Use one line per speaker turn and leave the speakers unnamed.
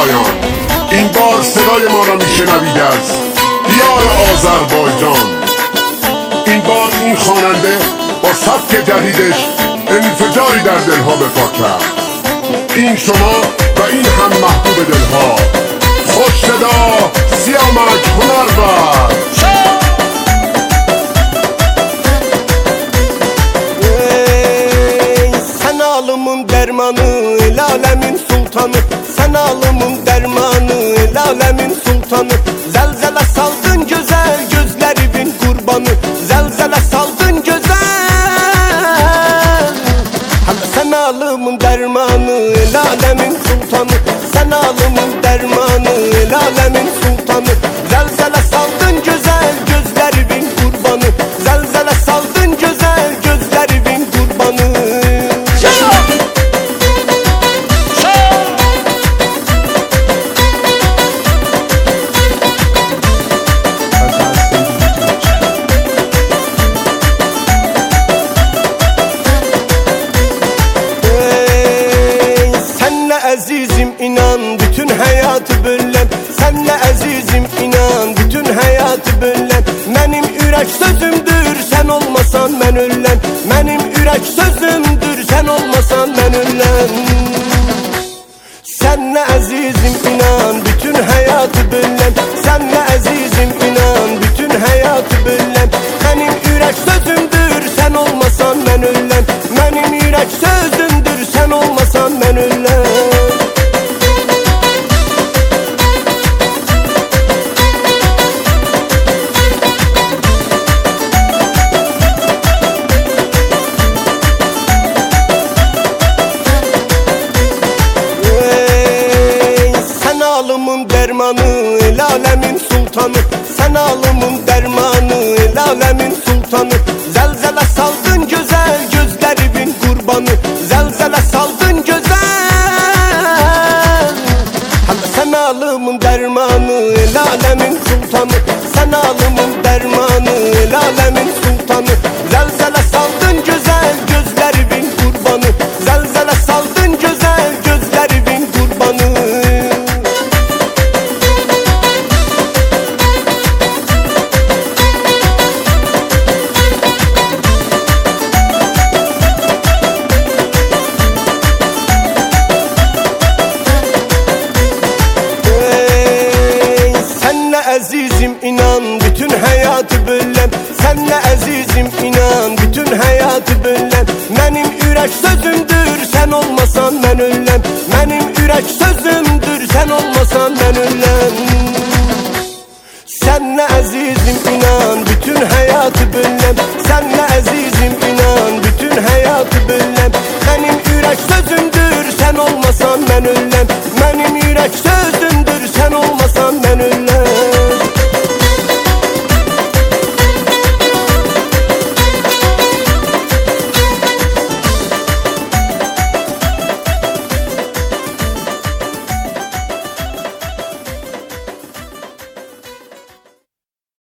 پایان. این بار صدای ما را میشنوید از دیار آذربایجان. این بار این خواننده با سبک جدیدش انفجاری در دلها به پا کرد. این شما و این هم محبوب دلها، خوش صدا سیامک هنرور.
Sen alımın dermanı, el alemin sultanı. Sen alımın dermanı, el alemin sultanı. Zelzele saldın güzel, gözlerimin kurbanı. Zelzele saldın güzel. Sen alımın dermanı, el alemin sultanı. Sen alımın dermanı, el alemin sultanı. Zelzele saldın güzel, gözlerimin kurbanı. Zelzele saldın güzel, gözlerimin kurbanı. Azizim inan bütün hayatı bölən. Senle azizim inan bütün hayatı bölən. Mənim ürək sözümdür sen olmasan mən ölən. Mənim ürək sözümdür sen olmasan mən ölən. Senle azizim inan bütün hayatı bölən. Senle azizim inan bütün hayatı bölən. Mənim ürək sözümdür sen olmasan mən ölən. Mənim ürək sözümdür sen olmasan mən ölən. Alımın dermanı, el alemin sultanı. Sen alımın dermanı, el alemin sultanı. Zelzele saldın güzel, gözlerimin kurbanı. Zelzele saldın güzel. Sen alımın dermanı, el alemin sultanı. Sen alımın dermanı, el alemin sultanı. Zelzele saldın güzel, gözlerimin kurbanı. Zelzele saldın güzel, gözlerimin kurbanı. Azizim inan bütün hayatı bölən. Senle azizim inan bütün hayatı bölən. Mənim ürək sözümdür sen olmasan mən öləm. Mənim ürək sözümdür sen olmasan mən öləm. Senle azizim inan bütün hayatı bölən. Senle azizim inan bütün hayatı bölən.